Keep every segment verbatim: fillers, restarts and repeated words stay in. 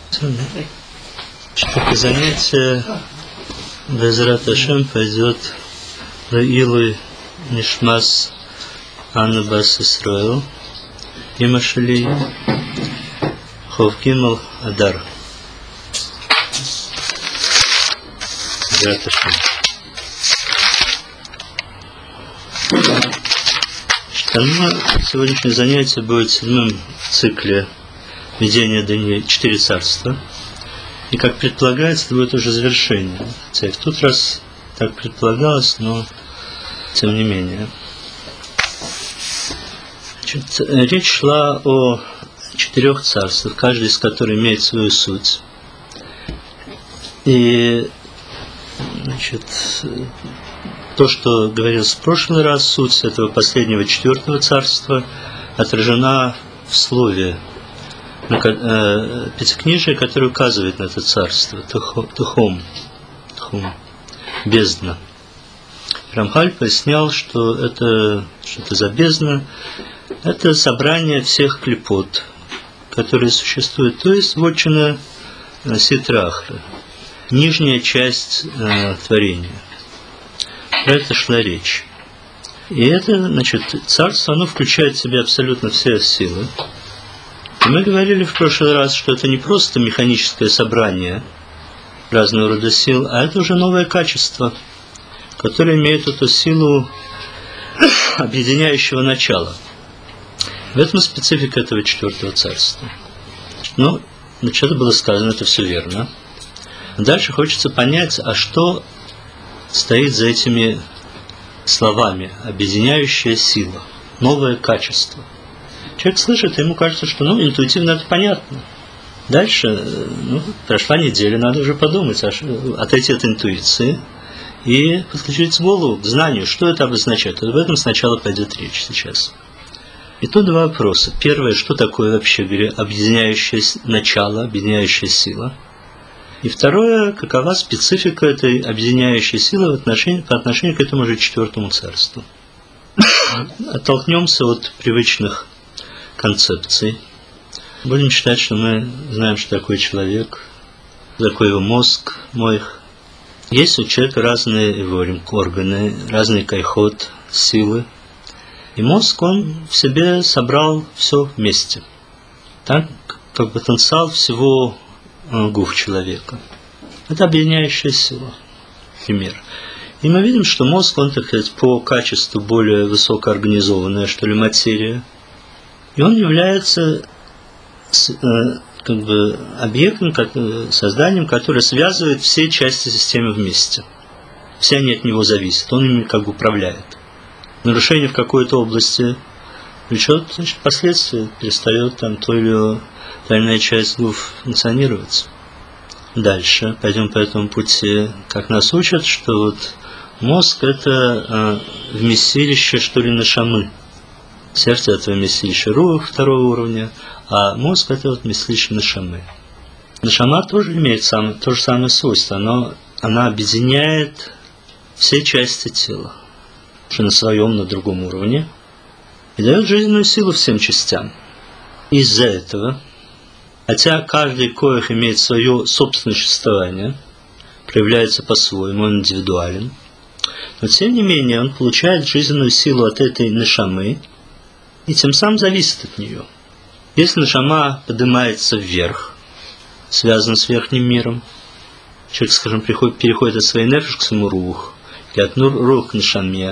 Что занятие Безрат Ашем пойдет на Илуй Нишмас Анны Бас Исраэл Има Шали Хов Гимел Адар. Безрат Ашем. Сегодняшнее занятие будет в седьмом цикле видения Даниила «Четыре царства». И, как предполагается, это будет уже завершение. Хотя и в тот раз так предполагалось, но тем не менее. Значит, речь шла о четырех царствах, каждый из которых имеет свою суть. И, значит, то, что говорилось в прошлый раз, суть этого последнего четвертого царства отражена в слове пятикнижие, которое указывает на это царство, Тухом, Тухом, бездна. Рамхаль пояснял, что это, что это за бездна, это собрание всех клипот, которые существуют, то есть вотчина Ситрахра, нижняя часть э, творения. Про это шла речь. И это, значит, царство, оно включает в себя абсолютно все силы. И мы говорили в прошлый раз, что это не просто механическое собрание разного рода сил, а это уже новое качество, которое имеет эту силу объединяющего начала. В этом специфика этого четвертого царства. Ну, значит, это было сказано, это все верно. Дальше хочется понять, а что стоит за этими словами объединяющая сила, новое качество. Человек слышит, и ему кажется, что ну, интуитивно это понятно. Дальше, ну, прошла неделя, надо уже подумать, отойти от интуиции и подключить голову к знанию, что это обозначает. Об этом сначала пойдет речь сейчас. И тут два вопроса. Первое, что такое вообще говоря, объединяющее начало, объединяющая сила. И второе, какова специфика этой объединяющей силы в отношении, по отношению к этому же четвертому царству. Оттолкнемся от привычных концепций. Будем считать, что мы знаем, что такое человек, такой его мозг, мозг. Есть у человека разные его органы, разный кайхот, силы. И мозг, он в себе собрал все вместе. Так, как потенциал всего гуф человека. Это объединяющая сила. Пример. И мы видим, что мозг, он, так сказать, по качеству более высокоорганизованная, что ли, материя. И он является как бы объектом, созданием, которое связывает все части системы вместе. Все они от него зависят, он ими как бы управляет. Нарушение в какой-то области влечет, значит, последствия, перестает там то или иная часть гуф функционировать. Дальше пойдем по этому пути, как нас учат, что вот мозг это э, вместилище, что ли, нашамы. Сердце это вместилище рух второго уровня, а мозг это вот вместилище нашамы. Нашама тоже имеет сам, то же самое свойство, но она объединяет все части тела, уже на своем, на другом уровне, и дает жизненную силу всем частям. Из-за этого, хотя каждый коих имеет свое собственное существование, проявляется по-своему, он индивидуален, но тем не менее он получает жизненную силу от этой нашамы и тем самым зависит от нее. Если нашама поднимается вверх, связан с верхним миром, человек, скажем, приходит, переходит от своей нефиш к своему рух, или от рух к нашаме,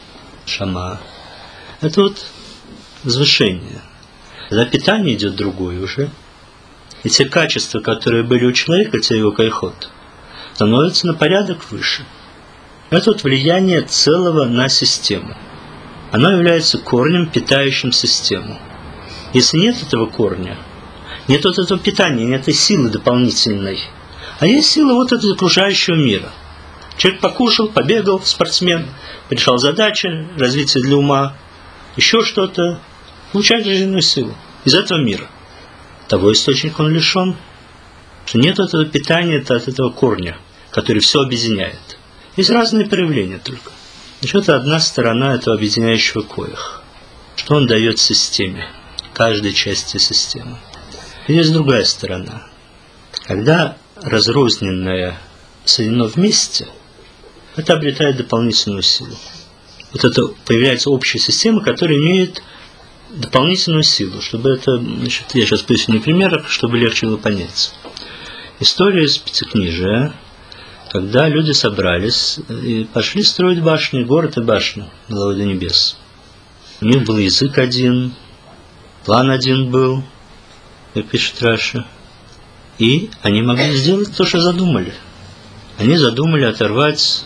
шама, это вот возвышение. Когда питание идет другое уже, и те качества, которые были у человека, те его кайхот, становятся на порядок выше. Это вот влияние целого на систему. Оно является корнем, питающим систему. Если нет этого корня, нет вот этого питания, нет этой силы дополнительной, а есть сила вот этого окружающего мира. Человек покушал, побегал, спортсмен, решал задачи, развитие для ума, еще что-то, получает жизненную силу из этого мира. Того источника он лишен, что нет этого питания от этого корня, который все объединяет. Есть разные проявления только. Значит, это одна сторона этого объединяющего коих. Что он дает системе, каждой части системы. И есть другая сторона. Когда разрозненное соединено вместе, это обретает дополнительную силу. Вот это появляется общая система, которая имеет дополнительную силу, чтобы это, значит, я сейчас поясню на примерах, чтобы легче было понять. История из Пятикнижия, когда люди собрались и пошли строить башни, город и башню головой до небес. У них был язык один, план один был, как пишет Раша, и они могли сделать то, что задумали. Они задумали оторвать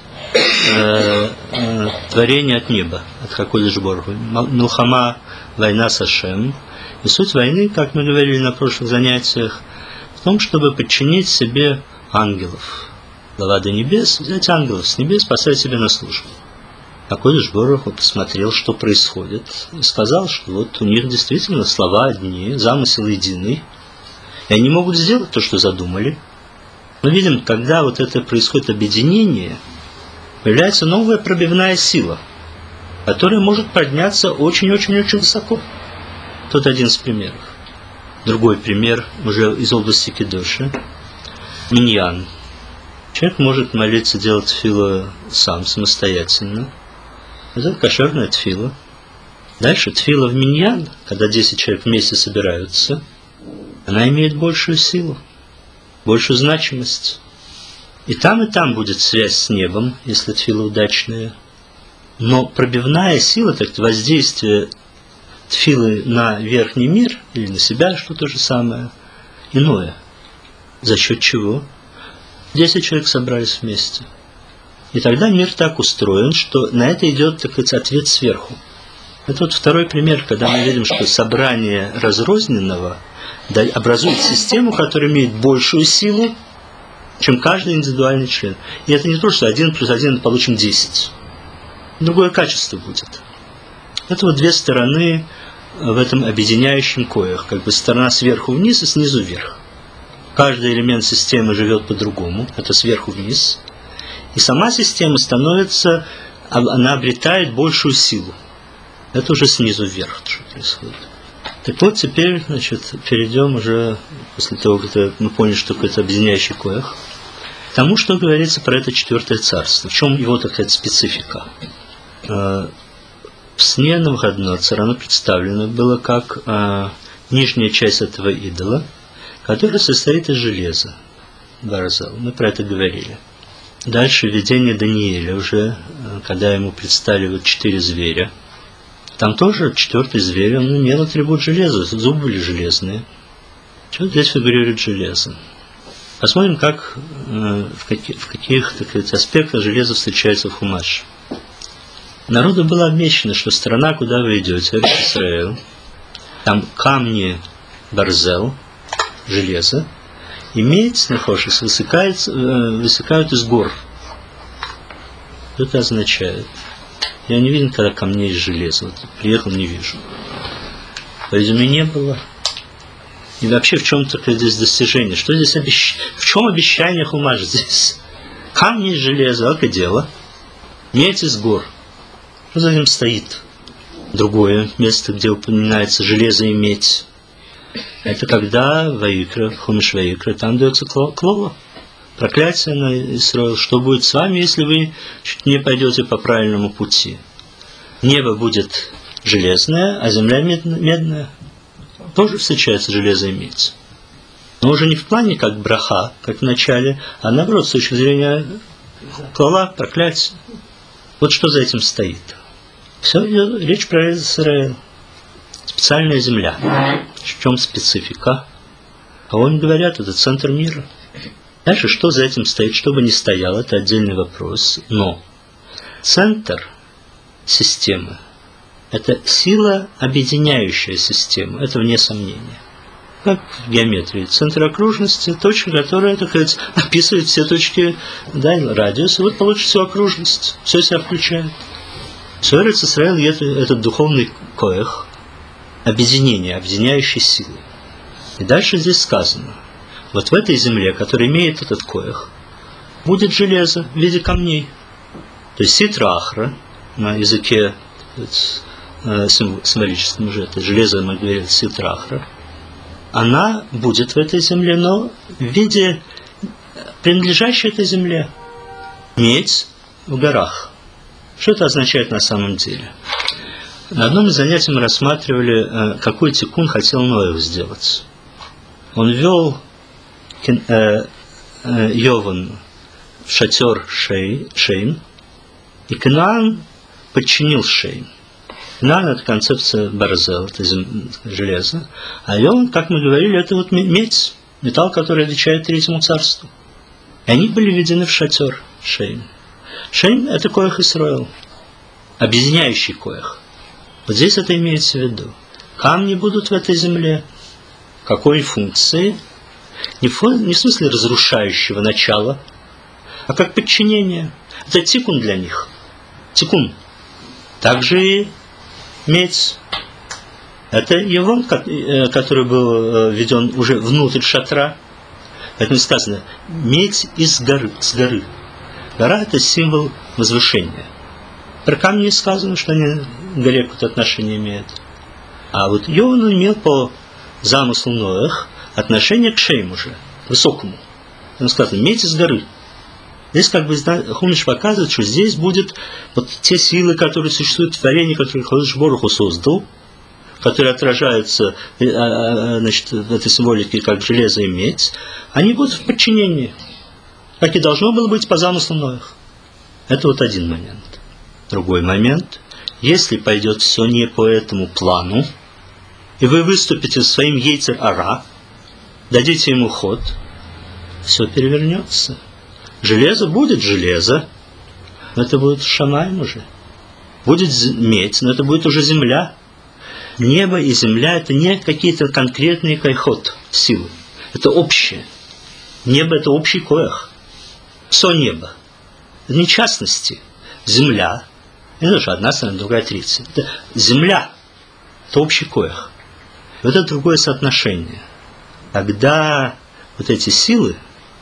э, э, творение от неба, от Хакодеш Борху. Милхама, война с Ашем. И суть войны, как мы говорили на прошлых занятиях, в том, чтобы подчинить себе ангелов. Глава до небес, взять ангелов с небес, поставить себе на службу. Хакодеш Борху посмотрел, что происходит, и сказал, что вот у них действительно слова одни, замысел единый, и они могут сделать то, что задумали. Мы видим, когда вот это происходит объединение, появляется новая пробивная сила, которая может подняться очень-очень-очень высоко. Тут один из примеров. Другой пример уже из области Кидоша. Миньян. Человек может молиться, делать тфилу сам, самостоятельно. Это кошерная тфила. Дальше тфила в миньян, когда десять человек вместе собираются, она имеет большую силу, большую значимость. И там, и там будет связь с небом, если тфила удачная. Но пробивная сила, так воздействие тфилы на верхний мир или на себя, что то же самое, иное. За счет чего? Десять человек собрались вместе. И тогда мир так устроен, что на это идет, так сказать, ответ сверху. Это вот второй пример, когда мы видим, что собрание разрозненного образует систему, которая имеет большую силу, чем каждый индивидуальный член. И это не то, что один плюс один получим десять. Другое качество будет. Это вот две стороны в этом объединяющем коях. Как бы сторона сверху вниз и снизу вверх. Каждый элемент системы живет по-другому. Это сверху вниз. И сама система становится, она обретает большую силу. Это уже снизу вверх, что происходит. Так вот, теперь, значит, перейдем уже, после того, как мы поняли, что это объединяющий коях, к тому, что говорится про это четвертое царство. В чем его, так сказать, специфика? В сне Навуходоносора оно представлено было как нижняя часть этого идола, которая состоит из железа. Барзал. Мы про это говорили. Дальше видение Даниэля уже, когда ему представили четыре зверя. Там тоже четвертый зверь, он имел атрибут железа, зубы были железные. Что здесь фигурирует железо? Посмотрим, как, в, каких, в каких так сказать, аспектах железо встречается в Хумаше. Народу было обещано, что страна, куда вы идете, это Израиль, там камни барзел, железо, имеет снахошис, высекают, высекают из гор. Что это означает? Я не видел, когда камней из железа. Вот, приехал, не вижу. По-видимому, не было. И вообще, в чем такое здесь достижение? Что здесь обещ... В чем обещание Хумаша здесь? Камни из железа, как и дело. Медь из гор. Что за этим стоит? Другое место, где упоминается железо и медь. Это когда Ваикра, Хумаш Ваикра, там дается клова. Проклятие на Исраил. Что будет с вами, если вы не пойдете по правильному пути? Небо будет железное, а земля медная. Тоже встречается железо и медь. Но уже не в плане как браха, как в начале, а наоборот, с точки зрения клала, проклятия. Вот что за этим стоит. Все, речь про Израиль. Специальная земля. В чем специфика? Кого им говорят, это центр мира. Дальше, что за этим стоит, что бы ни стояло, это отдельный вопрос. Но центр системы – это сила, объединяющая систему. Это вне сомнения. Как в геометрии. Центр окружности – точка, которая, так сказать, описывает все точки, да, радиус. И вот получится всю окружность. Все себя включает. Все Эрец Исраэль – это, это духовный коэх, объединение, объединяющей силы. И дальше здесь сказано. Вот в этой земле, которая имеет этот коэх, будет железо в виде камней. То есть ситра ахра, на языке символическом уже, это железо, мы говорим, ситра ахра. она будет в этой земле, но в виде принадлежащей этой земле. Медь в горах. Что это означает на самом деле? На одном из занятий мы рассматривали, какой тикун хотел Ноев сделать. Он вел Йован в шатер Шей, Шейм, и Канаан подчинил Шейм. Канаан – это концепция барзел, это железо, а Йован, как мы говорили, это вот медь, металл, который отвечает Третьему царству. И они были введены в шатер Шейм. Шейм – это коэх Исроэл, объединяющий коэх. Вот здесь это имеется в виду. Камни будут в этой земле. Какой функции? Не в, не в смысле разрушающего начала, а как подчинение. Это тикун для них. Тикун. Также и медь. Это Йован, который был введен уже внутрь шатра. Поэтому сказано, медь из горы, с горы. Гора – это символ возвышения. Про камни сказано, что они к горе какое-то отношение имеют. А вот Йован имел по замыслу Ноэх отношение к Шейму уже, к высокому. Там сказано, медь из горы. Здесь как бы Хумиш показывает, что здесь будет вот те силы, которые существуют в творении, которые Кодеш Боруху создал, которые отражаются, значит, в этой символике как железо и медь, они будут в подчинении, как и должно было быть по замыслу Ноэх. Это вот один момент. Другой момент. Если пойдет все не по этому плану, и вы выступите своим Йецер Ара, дадите ему ход, все перевернется. Железо будет железо, но это будет шамаем уже. Будет медь, но это будет уже земля. Небо и земля – это не какие-то конкретные кайхот, силы. Это общее. Небо – это общий коях. Все небо. Это не частности. Земля. Это же одна сторона, другая тридцать. Это земля. Это общий коях. Вот это другое соотношение. Когда вот эти силы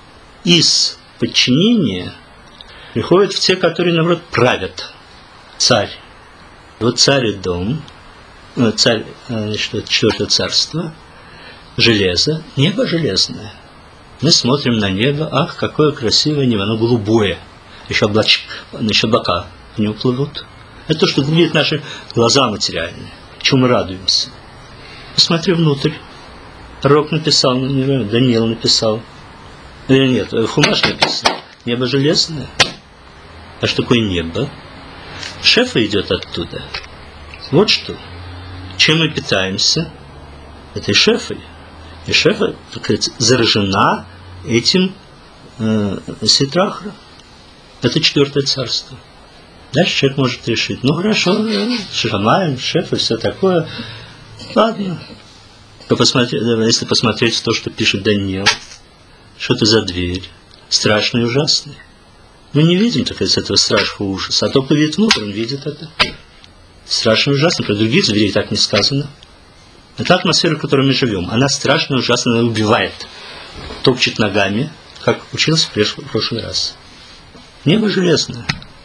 из подчинения приходят в те, которые, наоборот, правят. Царь. Вот царь и дом, царь, значит, четвертое царство, железо, небо железное. Мы смотрим на небо, ах, какое красивое небо, оно голубое. Еще, облач... Еще облака в него плывут. Это то, что видят наши глаза материальные, чему мы радуемся. Посмотри внутрь. Пророк написал, Даниил написал. Или нет, Хумаш написано. Небо железное. А что такое небо? Шефа идет оттуда. Вот что. Чем мы питаемся? Этой шефой. И шефа, так сказать, заражена этим э, ситрахра. Это четвертое царство. Дальше человек может решить, ну хорошо, шамаем, шеф и все такое. Ладно. Посмотри, если посмотреть в то, что пишет Даниил, что это за дверь? Страшная и ужасная. Мы не видим, так сказать, этого страшного ужаса. А тот, кто видит внутрь, он видит это. Страшно и ужасно. Про других зверей так не сказано. Это атмосфера, в которой мы живем. Она страшная и ужасная, она убивает. Топчет ногами, как учился в прошлый раз. Небо железное.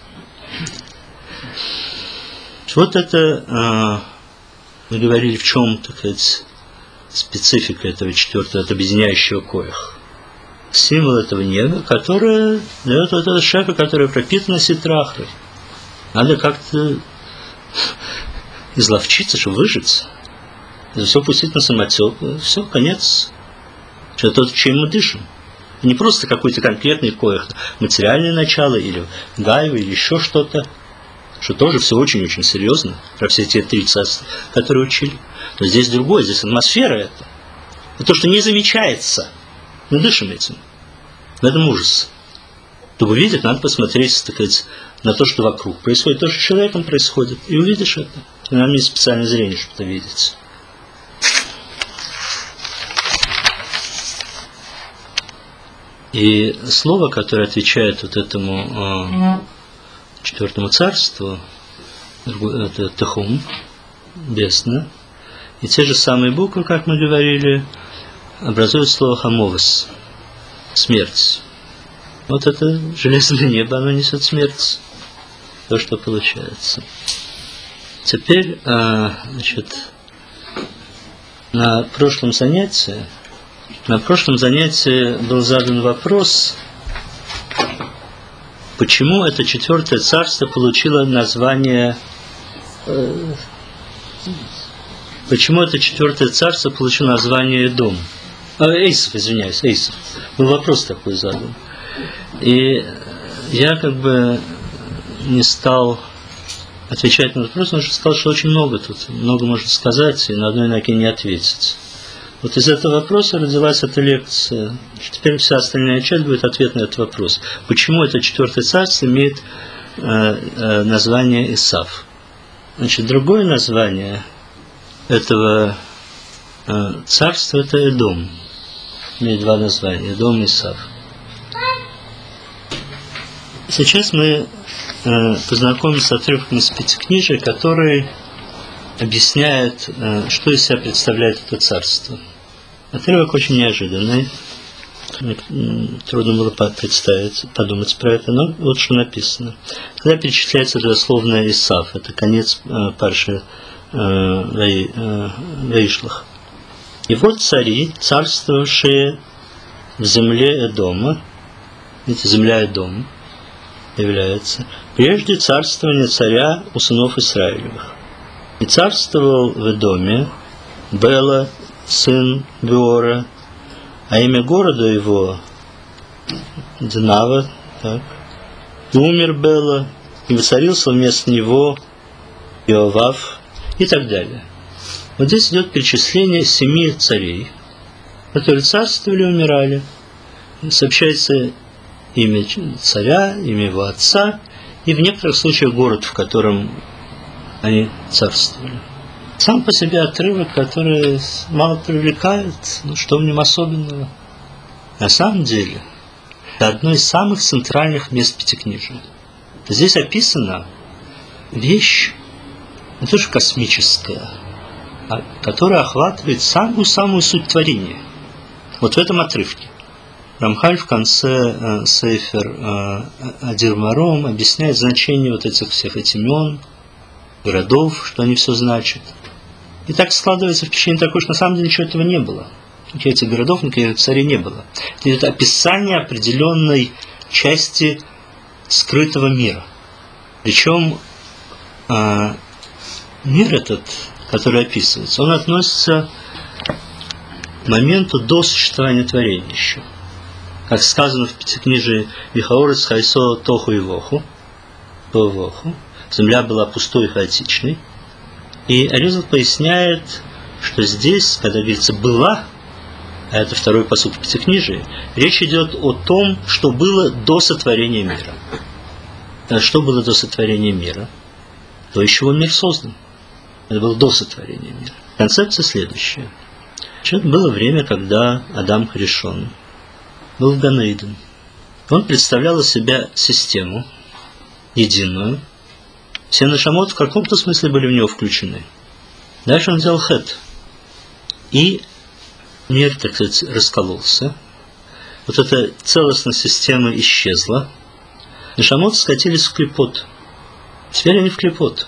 Вот это, мы говорили, в чем, так сказать, специфика этого четвертого, от объединяющего коях. Символ этого неба, которое дает вот эта шефа, которая пропитана ситрахрой. Надо как-то изловчиться, чтобы выжить. За все пустить на самотек. Все, конец. Это то, чем мы дышим. Не просто какой-то конкретный коях, материальное начало, или гайва, или еще что-то. Что тоже все очень-очень серьезно. Про все те три царства, которые учили. Но здесь другое, здесь атмосфера это. Это то, что не замечается. Мы дышим этим. В этом ужас. Чтобы увидеть, надо посмотреть, так сказать, на то, что вокруг происходит, то, что с человеком происходит. И увидишь это. И нам есть специальное зрение, чтобы это видеть. И слово, которое отвечает вот этому э, четвертому царству, это Техум, бездна, и те же самые буквы, как мы говорили, образуют слово Хамовес, смерть. Вот это железное небо, оно несет смерть. То, что получается. Теперь, э, значит, На прошлом занятии, на прошлом занятии был задан вопрос, почему это четвертое царство получило название, э, почему это четвертое царство получило название Эдом? А, Эйсов, извиняюсь, Эйсов. Был вопрос такой задан. И я как бы не стал отвечать на этот вопрос, потому что сказал, что очень много тут, много можно сказать, и на одной ноге не ответить. Вот из этого вопроса родилась эта лекция. Теперь вся остальная часть будет ответ на этот вопрос. Почему это четвертое царство имеет э, э, название Исав? Значит, другое название этого э, царства – это Эдом. Имеет два названия – Эдом и Исав. Сейчас мы э, познакомимся с отрывком из Пятикнижия, который объясняет, э, что из себя представляет это царство. Отрывок очень неожиданный. Трудно было представить, подумать про это, но вот что написано. Когда перечисляется дословно Исав, это конец э, парши э, э, Ваишлах. И вот цари, царствовавшие в земле Эдома, видите, земля Эдома является, прежде царствования царя у сынов Израилевых. И царствовал в Эдоме Бела, сын Беора, а имя города его Динава, так, и умер Бела, и воцарился вместо него Иовав, и так далее. Вот здесь идет перечисление семи царей, которые царствовали и умирали. Сообщается имя царя, имя его отца, и в некоторых случаях город, в котором они царствовали. Сам по себе отрывок, который мало привлекает, ну что в нем особенного? На самом деле, это одно из самых центральных мест Пятикнижия. Здесь описана вещь, не то что космическая, а которая охватывает самую-самую суть творения. Вот в этом отрывке. Рамхаль в конце э, Сейфер э, Адир Маром объясняет значение вот этих всех этих имен, городов, что они все значат. И так складывается впечатление такое, что на самом деле ничего этого не было. Никаких этих городов, никаких царей не было. Это описание определенной части скрытого мира. Причем э, мир этот, который описывается, он относится к моменту до существования творения еще. Как сказано в Пятикнижии Вихаорец Хайсо Тоху и Воху, Воху, земля была пустой и хаотичной. И Аризал поясняет, что здесь, когда говорится «была», а это второй пасук в Пятикнижии, речь идет о том, что было до сотворения мира. А что было до сотворения мира? То, из чего мир создан. Это было до сотворения мира. Концепция следующая. Значит, было время, когда Адам Харишон был в Ганаиден. Он представлял из себя систему единую. Все нашамот в каком-то смысле были в него включены. Дальше он сделал хет. И мир, так сказать, раскололся. Вот эта целостность системы исчезла. Нашамот скатились в клипот. Теперь они в клипот.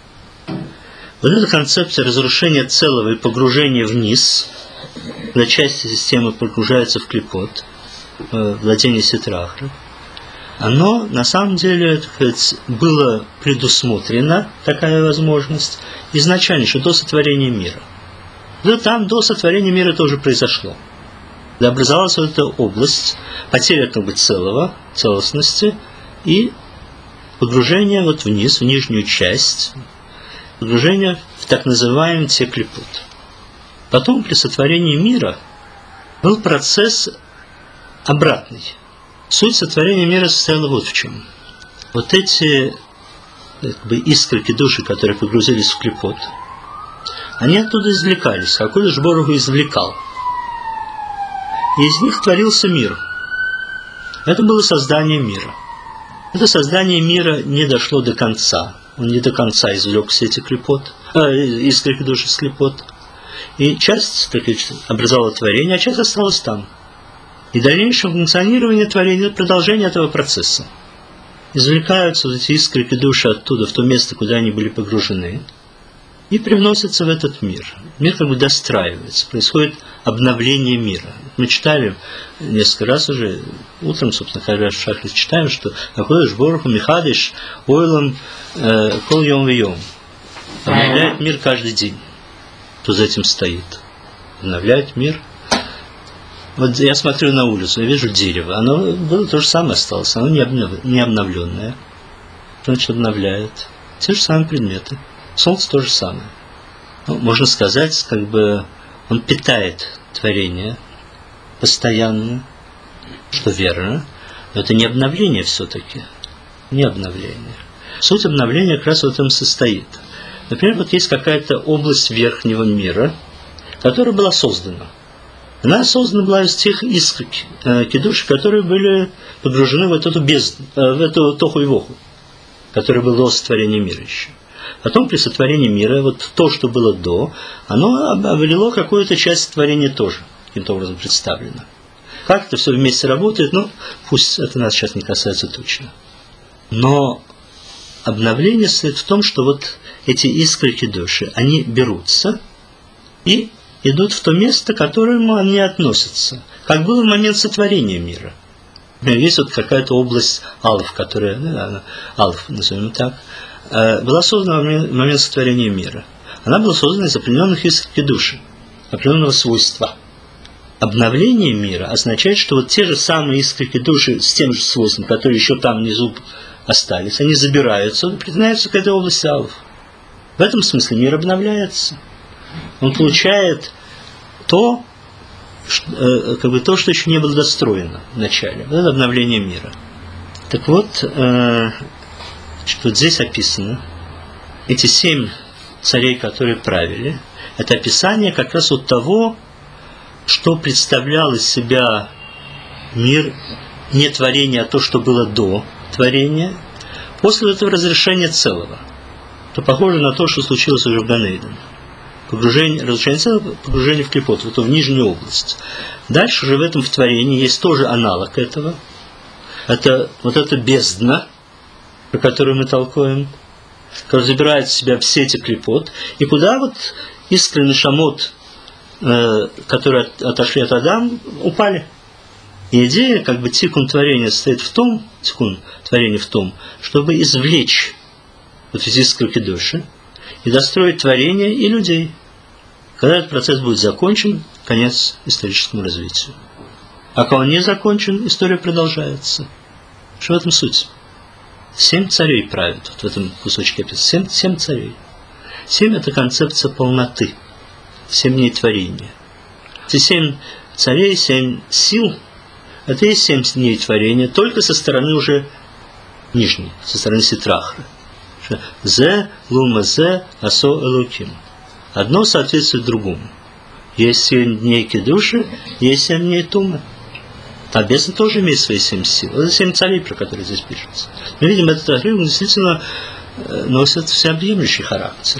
Вот эта концепция разрушения целого и погружения вниз, когда части системы погружаются в клипот, владение Ситрахра, оно на самом деле, так сказать, было предусмотрено, такая возможность, изначально, еще до сотворения мира. Да там до сотворения мира это уже произошло. Да, образовалась вот эта область, потеря как бы целого, целостности и погружение вот вниз, в нижнюю часть, погружение в так называемый теклипут. Потом при сотворении мира был процесс обратный. Суть сотворения мира состояла вот в чем. Вот эти как бы искорки души, которые погрузились в клипот, они оттуда извлекались, а Акодыш Борух извлекал. И из них творился мир. Это было создание мира. Это создание мира не дошло до конца. Он не до конца извлек все эти клипот, э, искорки души с клипот. И часть, так сказать, образовала творение, а часть осталась там. И дальнейшее функционирование творения – это продолжение этого процесса. Извлекаются вот эти искорки души оттуда, в то место, куда они были погружены. и привносятся в этот мир. Мир как бы достраивается, происходит обновление мира. Мы читали несколько раз уже, утром, собственно, когда в шахре читаем, что «Акодыш Боруху Михадыш Ойлам Кол Йом Вьем» обновляет мир каждый день. Кто за этим стоит? Обновляет мир. Вот я смотрю на улицу, я вижу дерево. Оно было то же самое осталось, оно не обновленное. Значит, обновляет. Те же самые предметы. Солнце то же самое. Ну, можно сказать, как бы он питает творение постоянно, что верно, но это не обновление все-таки. Не обновление. Суть обновления как раз в этом состоит. Например, вот есть какая-то область верхнего мира, которая была создана. Она создана была из тех искр кидуши, которые были погружены в эту бездну, в эту тоху и воху, которая была до сотворения мира еще. Потом при сотворении мира, вот то, что было до, оно обрело какую-то часть творения тоже, каким-то образом представлено. Как это все вместе работает, ну, пусть это нас сейчас не касается точно. Но обновление состоит в том, что вот эти искры кидуши, они берутся и идут в то место, к которому они относятся. Как было в момент сотворения мира. Есть вот какая-то область алф, которая, ну, алф, назовем так, была создана в момент сотворения мира. Она была создана из определенных искр души, определенного свойства. Обновление мира означает, что вот те же самые искры души с тем же свойством, которые еще там внизу остались, они забираются, признаются к этой области алф. В этом смысле мир обновляется. Он получает то, что, как бы то, что еще не было достроено в начале. Вот это обновление мира. Так вот, что вот здесь описано, эти семь царей, которые правили, это описание как раз вот того, что представлял из себя мир, не творение, а то, что было до творения, после этого разрешения целого. То похоже на то, что случилось уже в Ганейден. Погружение, разрушение целого, погружение в клипот, в эту в нижнюю область. Дальше же в этом в творении есть тоже аналог этого. Это вот эта бездна, про которую мы толкуем, который забирает в себя все эти клипот, и куда вот искры нешамот, э, которые от, отошли от Адама, упали. И идея, как бы тикун творения состоит в том, тикун творения в том, чтобы извлечь вот эти искры души и достроить творение и людей. Когда этот процесс будет закончен, конец историческому развитию. А когда он не закончен, история продолжается. Что в этом суть? Семь царей правят, вот в этом кусочке описано. Семь, семь царей. Семь – это концепция полноты. Семь дней творения. Эти семь царей, семь сил – это и есть семь дней творения, только со стороны уже нижней, со стороны Ситрахры. Зе, лума, зе, асо, элуким. Одно соответствует другому. Есть семь дней кедуши, есть семь дней тума. А бездна тоже имеет свои семь сил. Это семь царей, про которые здесь пишется. Мы видим, этот отрывок действительно носит всеобъемлющий характер.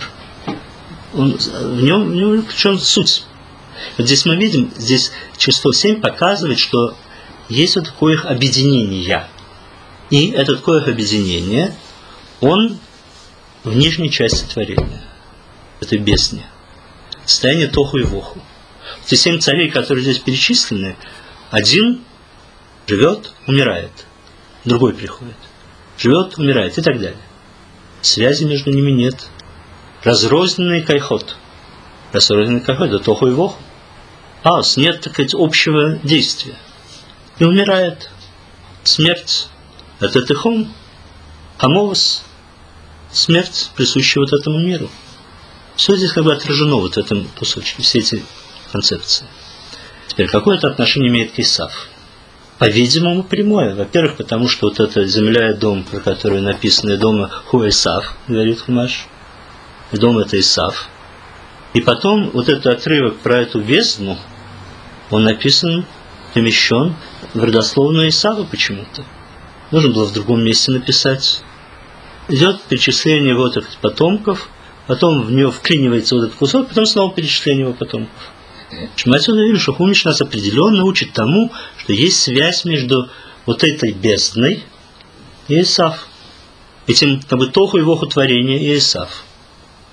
Он, в нем, в нем в чем суть? Вот здесь мы видим, здесь число семь показывает, что есть вот такое их объединение. И это такое их объединение, он в нижней части творения, этой бездне. Состояние тоху и воху. Эти семь царей, которые здесь перечислены, один живет, умирает, другой приходит, живет, умирает и так далее. Связи между ними нет. Разрозненный кайхот. Разрозненный кайхот – это тоху и воху. Аос, нет, так сказать, общего действия. И умирает. Смерть – это тихом, хамовос, смерть, присущая вот этому миру. Все здесь как бы отражено вот в этом кусочке, все эти концепции. Теперь, какое это отношение имеет к Исав? По-видимому, прямое. Во-первых, потому что вот эта земля и дом, про которую написано «Дома ху Исав», говорит Хумаш. Дом – это Исав. И потом вот этот отрывок про эту бездну, он написан, помещен в родословную Исава почему-то. Нужно было в другом месте написать. Идет перечисление вот этих потомков, потом в него вклинивается вот этот кусок, потом снова перечисление его потомков. Мы отсюда видим, что Хумиш нас определенно учит тому, что есть связь между вот этой бездной и Исав. Этим как бы тоху и воху творения и Исав.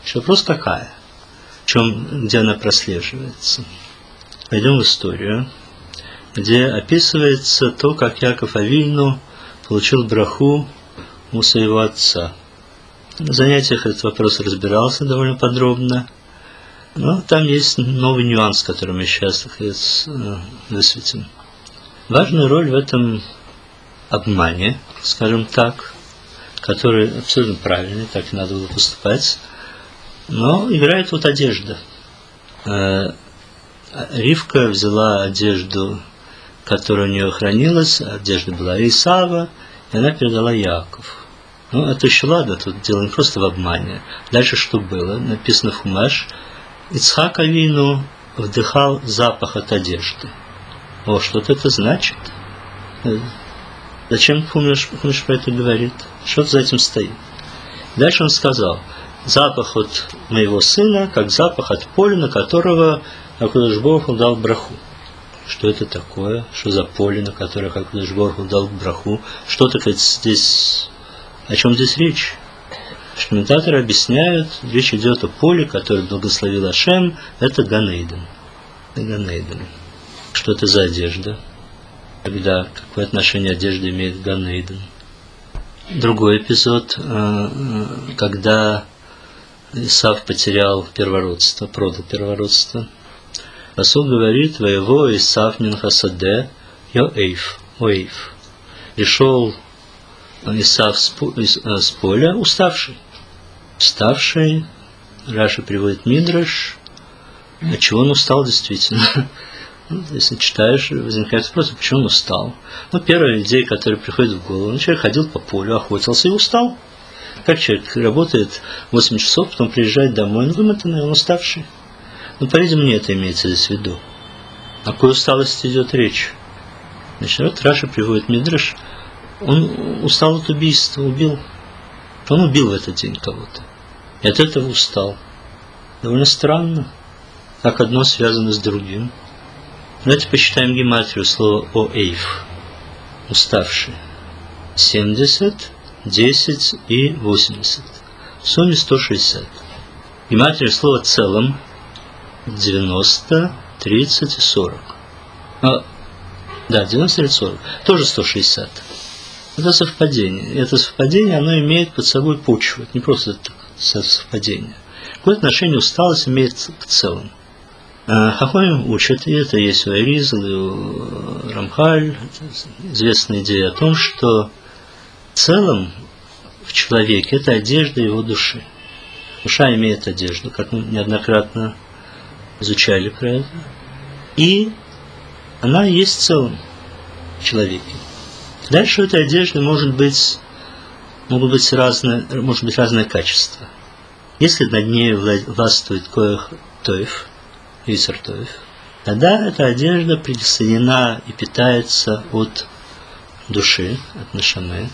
Вопрос какая? В чем, где она прослеживается? Пойдем в историю, где описывается то, как Яков Авину получил браху у своего отца. На занятиях этот вопрос разбирался довольно подробно, но там есть новый нюанс, который мы сейчас высветим. Важную роль в этом обмане, скажем так, который абсолютно правильный, так и надо было поступать, но играет вот одежда. Ривка взяла одежду, которая у нее хранилась, одежда была Исава, и она передала Якову. Ну, это еще ладно, тут дело не просто в обмане. Дальше что было? Написано в Хумаш: Ицхак Авину вдыхал запах от одежды. О, что-то это значит. Зачем Хумаш, Хумаш про это говорит? Что за этим стоит? Дальше он сказал: запах от моего сына, как запах от поля, на которого Акодыш Борух Ху дал браху. Что это такое? Что за поле, на которое Акодыш Борух Ху дал браху? Что такое здесь? О чем здесь речь? Комментаторы объясняют, речь идет о поле, которое благословил Ашем, это Ганейден. Ганейден. Что это за одежда? Когда, какое отношение одежда имеет к Ганейден? Другой эпизод, когда Исав потерял первородство, продал первородство. Пасук говорит: «Воево Исав мин хасаде йоэйф, оэйф». Пришел Исав с поля уставший. Уставший, Раши приводит Мидраш. От чего он устал действительно? Ну, если читаешь, возникает вопрос, почему он устал. Ну, первая идея, которая приходит в голову: ну, человек ходил по полю, охотился и устал. Как человек работает восемь часов, потом приезжает домой, он вымотанный, он уставший. Ну, по-видимому, не это имеется здесь в виду. О какой усталости идет речь? Значит, вот Раши приводит Мидраш. Он устал от убийства, убил. Он убил в этот день кого-то. И от этого устал. Довольно странно, как одно связано с другим. Давайте посчитаем гематрию слова «оэйф». Уставший. семьдесят, десять и восемьдесят. В сумме сто шестьдесят. Гематрия слова «целом» девяносто, тридцать и сорок. А, да, девяносто, тридцать, сорок. Тоже сто шестьдесят. Это совпадение. Это совпадение, оно имеет под собой почву. Это не просто совпадение. Какое отношение усталость имеет к целому? Хахамим учат, и это есть у Аризал, и у Рамхаль, известная идея о том, что в целом в человеке это одежда его души. Душа имеет одежду, как мы неоднократно изучали про это. И она есть в целом в человеке. Дальше у этой одежды может быть, могут быть разные, может быть разное качество. Если над ней властвует коэх тоев, исер тоев, тогда эта одежда присоединена и питается от души, от нашамы.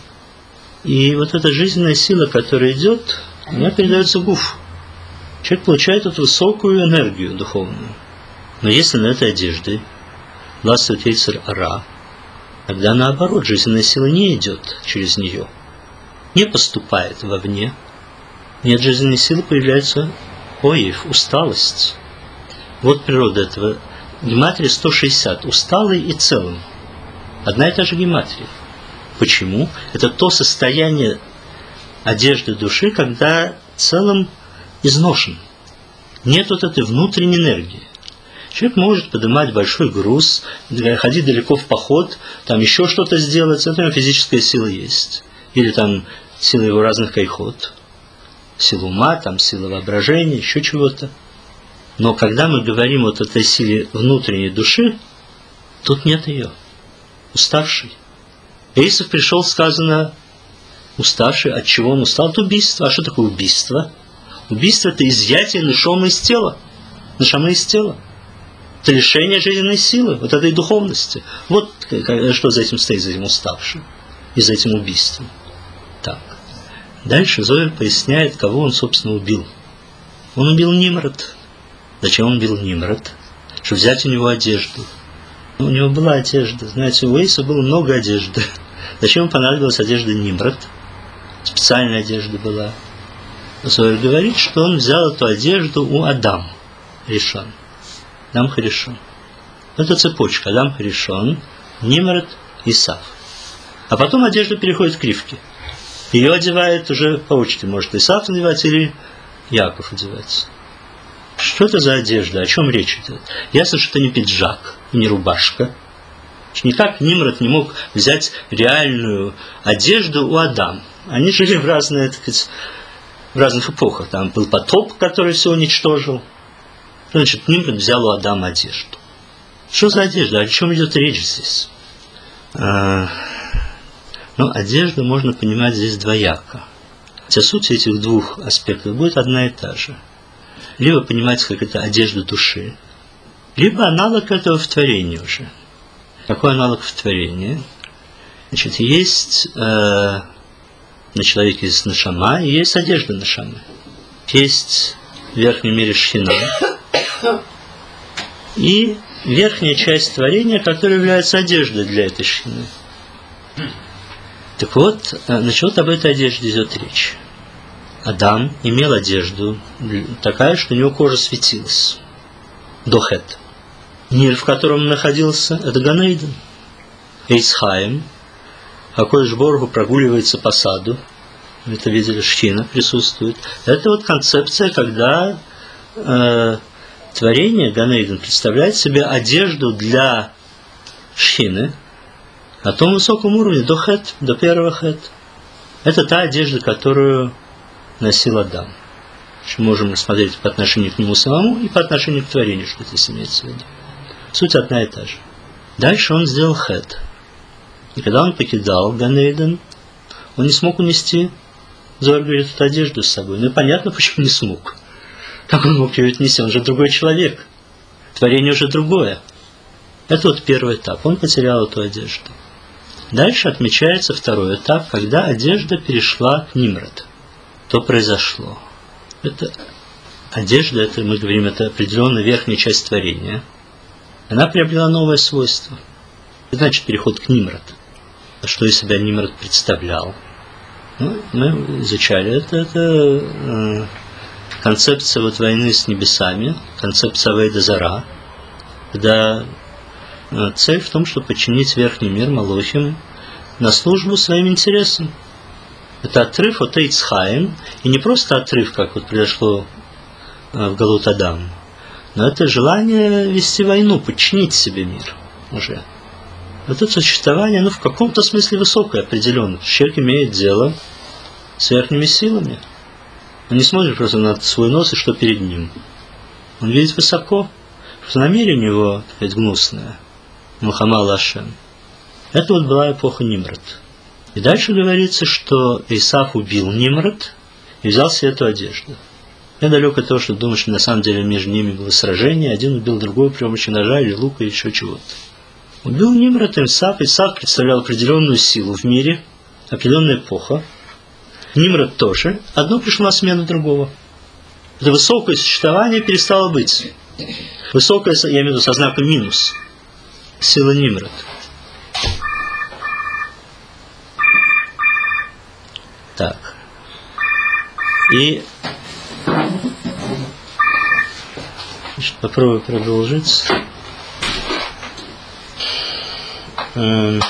И вот эта жизненная сила, которая идет, она передается гуф. Человек получает эту высокую энергию духовную. Но если над этой одеждой властвует исер ара, тогда наоборот, жизненная сила не идет через нее, не поступает вовне. Нет жизненной силы, появляется оев, усталость. Вот природа этого. Гематрия сто шестьдесят, усталый и целым. Одна и та же гематрия. Почему? Это то состояние одежды души, когда целым изношен. Нет вот этой внутренней энергии. Человек может поднимать большой груз, ходить далеко в поход, там еще что-то сделать, это у него физическая сила есть. Или там сила его разных кайхот, сила ума, там сила воображения, еще чего-то. Но когда мы говорим вот о этой силе внутренней души, тут нет ее. Уставший. Исав пришел, сказано, уставший. От чего он устал? От убийства. А что такое убийство? Убийство – это изъятие нешамы из тела. Нешамы из тела. Это лишение жизненной силы, вот этой духовности. Вот что за этим стоит, за этим уставшим и за этим убийством. Так. Дальше Зоэр поясняет, кого он, собственно, убил. Он убил Нимрод. Зачем он убил Нимрод? Чтобы взять у него одежду. У него была одежда. Знаете, у Эйса было много одежды. Зачем ему понадобилась одежда Нимрод? Специальная одежда была. Зоар говорит, что он взял эту одежду у Адам Ришон. Адам Харишон. Это цепочка. Адам Харишон, Нимрод, Исав. А потом одежда переходит к Ривке. Ее одевает уже по очереди. Может Исав надевать или Яков одевать. Что это за одежда? О чем речь идет? Ясно, что это не пиджак и не рубашка. Никак Нимрод не мог взять реальную одежду у Адама. Они жили в, разные, так сказать, в разных эпохах. Там был потоп, который все уничтожил. Значит, Нимрод взял у Адама одежду. Что за одежда? О чем идет речь здесь? А, ну, одежду можно понимать здесь двояко. Хотя суть этих двух аспектов будет одна и та же. Либо понимать, как это одежда души, либо аналог этого в творении уже. Какой аналог в творении? Значит, есть э, на человеке есть нашама, и есть одежда нашамы. Есть в верхнем мире шхина. И верхняя часть творения, которая является одеждой для этой шхины. Так вот, значит, вот об этой одежде идет речь. Адам имел одежду такая, что у него кожа светилась. Дохет. Мир, в котором он находился, это Ган Эйден. Эйцхайм. Акодыш Боргу прогуливается по саду. Мы это видели, шхина присутствует. Это вот концепция, когда э, творение Ган Эйден представляет себе одежду для шхины на том высоком уровне, до хет, до первого хет. Это та одежда, которую носил Адам. Можем рассмотреть по отношению к нему самому и по отношению к творению, что здесь имеется в виду. Суть одна и та же. Дальше он сделал хет. И когда он покидал Ган Эйден, он не смог унести, Зоар говорит, эту одежду с собой. Ну и понятно, почему не смог. Как он мог ее отнести? Он же другой человек. Творение уже другое. Это вот первый этап. Он потерял эту одежду. Дальше отмечается второй этап, когда одежда перешла к Нимрод. То произошло. Это одежда, это мы говорим, это определенная верхняя часть творения. Она приобрела новое свойство. Это значит переход к Нимрод. А что из себя Нимрод представлял? Ну, мы изучали это. Это э, концепция вот войны с небесами, концепция Авейда Зара, когда э, цель в том, чтобы подчинить верхний мир Малохим на службу своим интересам. Это отрыв от Эйцхайм, и не просто отрыв, как вот произошло в Галут Адам, но это желание вести войну, подчинить себе мир уже. Вот это существование, ну, в каком-то смысле высокое, определенно. Человек имеет дело с верхними силами. Он не смотрит просто на свой нос и что перед ним. Он видит высоко, что намерение у него, так сказать, гнусное. Мухаммад Лашем. Это вот была эпоха Нимрод. И дальше говорится, что Исав убил Нимрод и взял себе эту одежду. Я далек от того, чтобы думать, что на самом деле между ними было сражение, один убил другого при помощи ножа или лука или еще чего-то. Убил Нимрод Исав. Исав представлял определенную силу в мире, определенная эпоха. Нимрод тоже. Одно пришло на смену другого. Это высокое существование перестало быть. Высокое, я имею в виду со знаком минус. Сила Нимрод. Так. И значит, попробую продолжить. Эм.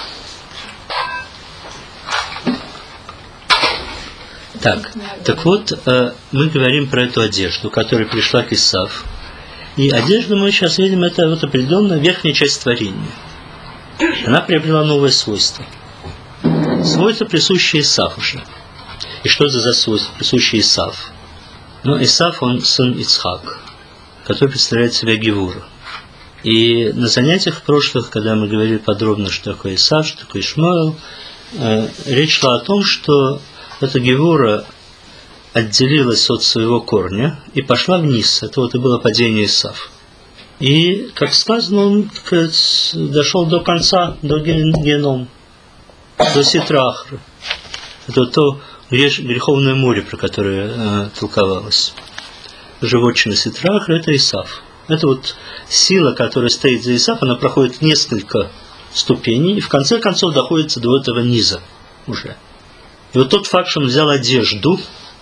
Так, так вот, э, мы говорим про эту одежду, которая пришла к Исав. И одежду мы сейчас видим, это вот определенная верхняя часть творения. Она приобрела новое свойство. Свойство, присущее Исав уже. И что это за свойство, присущее Исав? Ну, Исав, он сын Ицхак, который представляет себя Гевура. И на занятиях прошлых, когда мы говорили подробно, что такое Исав, что такое Ишмаэл, э, речь шла о том, что эта Гевура отделилась от своего корня и пошла вниз. Это вот и было падение Исав. И, как сказано, он так, дошел до конца, до геном, до Ситрахры. Это вот то греховное море, про которое э, толковалось. Животчина Ситрахры – это Исав. Это вот сила, которая стоит за Исав, она проходит несколько ступеней и в конце концов доходит до этого низа уже. И вот тот факт, что он взял одежду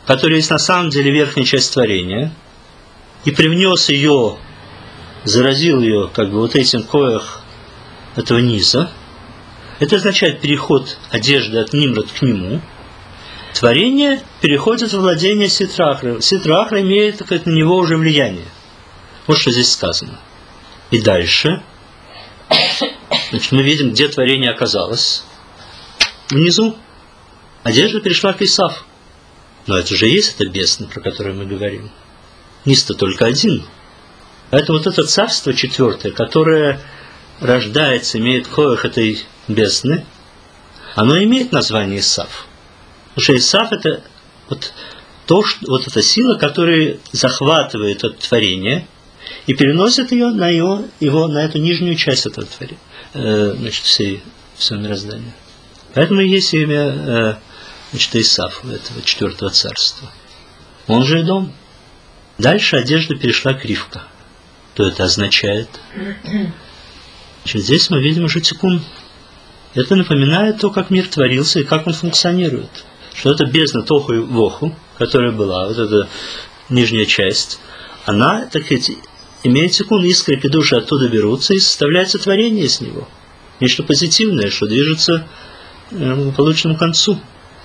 которая есть на самом деле верхняя часть творения, и привнес ее, заразил ее как бы вот этим коях этого низа, это означает переход одежды от Нимрод к нему. Творение переходит в владение Ситрахра. Ситрахра имеет так, на него уже влияние. Вот что здесь сказано. И дальше, значит, мы видим, где творение оказалось. Внизу. Одежда перешла к Исав. Но это же есть эта бездна, про которую мы говорим. Низ-то только один. Поэтому вот это царство четвертое, которое рождается, имеет коях этой бездны, оно имеет название Исав. Потому что Исав это вот, то, что, вот эта сила, которая захватывает это творение и переносит ее на, его, его, на эту нижнюю часть этого творения, э, значит, всей, всего мироздания. Поэтому есть имя э, значит, Исав, этого четвертого царства. Он же и дом. Дальше одежда перешла к Ривка. Что это означает? Значит, здесь мы видим уже тикун. Это напоминает то, как мир творился и как он функционирует. Что это бездна Тоху и Воху, которая была, вот эта нижняя часть, она, так сказать, имеет тикун, искры и души оттуда берутся и составляется творение из него. Нечто позитивное, что движется к полученному концу.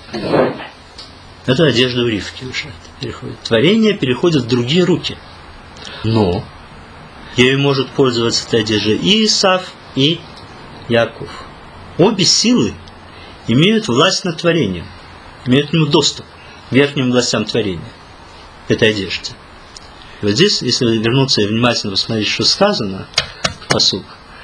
Это одежда в Ривке уже переходит. Творение переходит в другие руки. Но ею может пользоваться этой одеждой и Исав, и Яков. Обе силы имеют власть над творением, имеют к нему доступ к верхним властям творения, к этой одежде. И вот здесь, если вернуться и внимательно посмотреть, что сказано в пасук,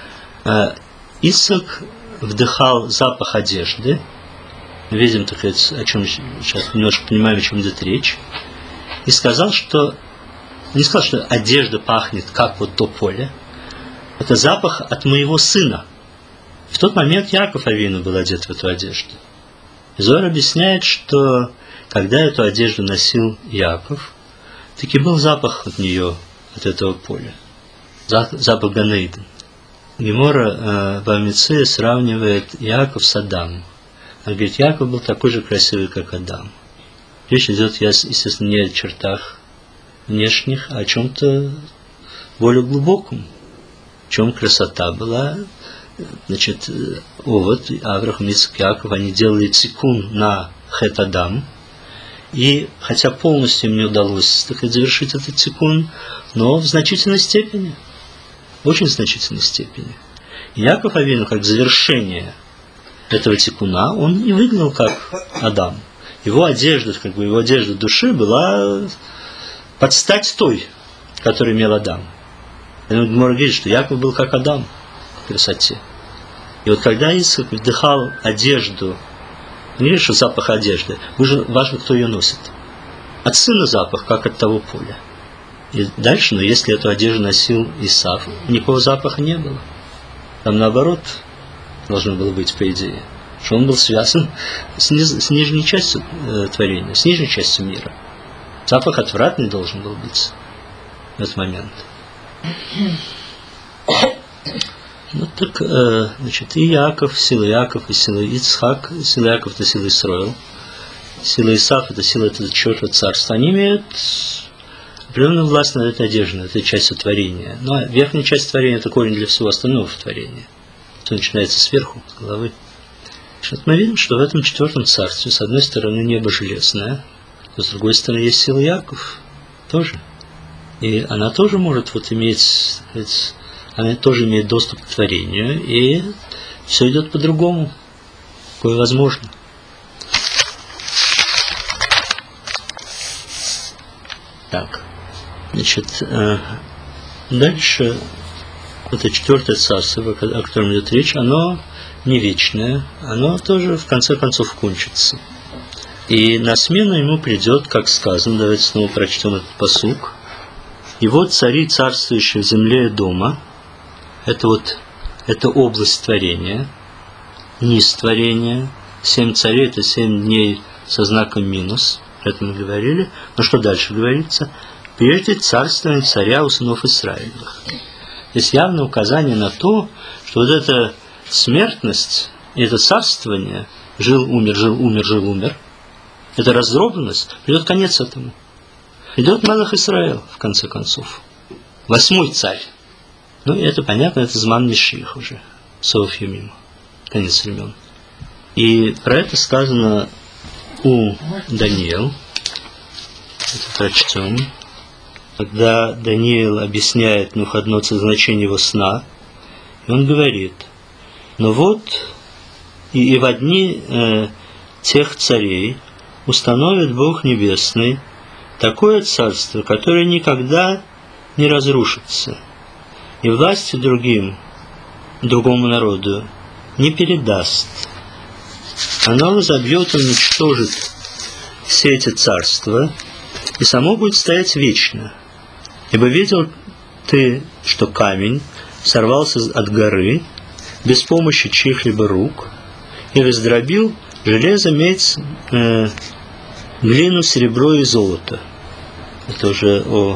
Исаак вдыхал запах одежды. Мы видим, так сказать, о чем сейчас немножко понимаем, о чем идет речь. И сказал, что не сказал, что одежда пахнет, как вот то поле. Это запах от моего сына. В тот момент Яков Авину был одет в эту одежду. Зор объясняет, что когда эту одежду носил Яков, таки был запах от нее, от этого поля. Запах Ганейден. Гемора э, в Амице сравнивает Яков с Адамом. Он говорит, Яков был такой же красивый, как Адам. Речь идет, естественно, не о чертах внешних, а о чем-то более глубоком. В чем красота была. Значит, овод, Авраам, Ицхак, Яков, они делали цикун на Хет Адам. И хотя полностью им не удалось, так сказать, завершить этот цикун, но в значительной степени, очень значительной степени. И Яков Авину, как завершение этого цикуна, он не выглядел как Адам. Его одежда, как бы его одежда души была под стать той, которую имел Адам. И можно говорить, что Яков был как Адам в красоте. И вот когда Исаак вдыхал одежду, не говорит, что запах одежды, важно, кто ее носит. От сына запах, как от того поля. И дальше, но если эту одежду носил Исав, никакого запаха не было. Там наоборот должно было быть, по идее, что он был связан с, низ, с нижней частью э, творения, с нижней частью мира. Запах отвратный должен был быть в этот момент. Ну так, э, значит, и Яков, сила Яков, и сила Ицхак, сила Яков это сила Исроил, сила Исав это сила этого четвертого царства. Они имеют определенную власть над этой одеждой, над этой частью творения. Но верхняя часть творения это корень для всего остального творения. Это начинается сверху, с головы. Значит, мы видим, что в этом четвертом царстве, с одной стороны, небо железное, а с другой стороны, есть сила Яков тоже. И она тоже может вот иметь, сказать, она тоже имеет доступ к творению, и все идет по-другому, какое возможно. Так, значит, дальше это четвертое царство, о котором идет речь, оно не вечное, оно тоже в конце концов кончится. И на смену ему придет, как сказано, давайте снова прочтем этот пасук. И вот цари, царствующие в земле дома, это вот, это область творения, низ творения, семь царей, это семь дней со знаком минус, это мы говорили. Но что дальше говорится? Прежде царствования царя у сынов Израилевых. Здесь явное указание на то, что вот эта смертность, это царствование, жил, умер, жил, умер, жил, умер, эта раздробленность, придет конец этому. Идет Мелех Исраэль, в конце концов. Восьмой царь. Ну, и это понятно, это Зман Мишиах уже. Соф Юмим. Конец времен. И про это сказано у Даниила. Это прочтем. Когда Даниил объясняет Навуходоносору значение его сна, и он говорит: но вот и, и в дни э, тех царей установит Бог Небесный такое царство, которое никогда не разрушится, и власти другим, другому народу не передаст. Оно разобьет и уничтожит все эти царства, и само будет стоять вечно. Ибо видел ты, что камень сорвался от горы без помощи чьих-либо рук и раздробил железо, медь, э, глину, серебро и золото. Это уже о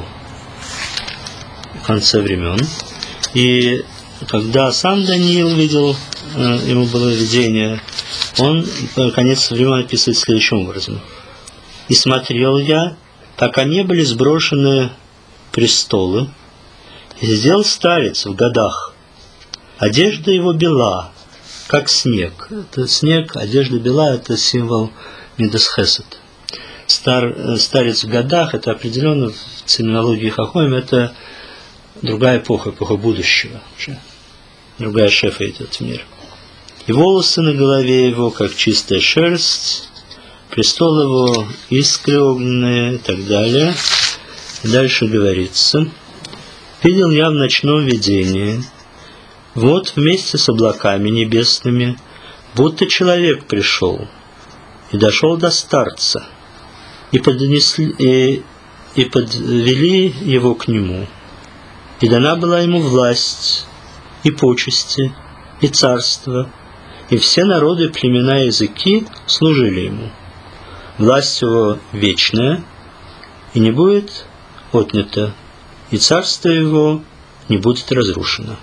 конце времен. И когда сам Даниил видел, э, ему было видение, он конец времен описывает следующим образом: «И смотрел я, пока не были сброшены престолы, и сделал старец в годах. Одежда его бела, как снег». Это снег, одежда бела – это символ Мидас Хесед. Стар, старец в годах – это определенно в терминологии Хахомим, это другая эпоха, эпоха будущего. Уже. Другая шефа идет в мир. И волосы на голове его, как чистая шерсть, престол его искры огненные и так далее. И дальше говорится: «Видел я в ночном видении, вот вместе с облаками небесными, будто человек пришел, и дошел до старца, и, поднесли, и, и подвели его к нему, и дана была ему власть, и почести, и царство, и все народы, племена и языки служили ему. Власть его вечная, и не будет отнята, и царство его не будет разрушено».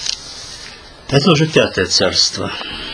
Это уже пятое царство.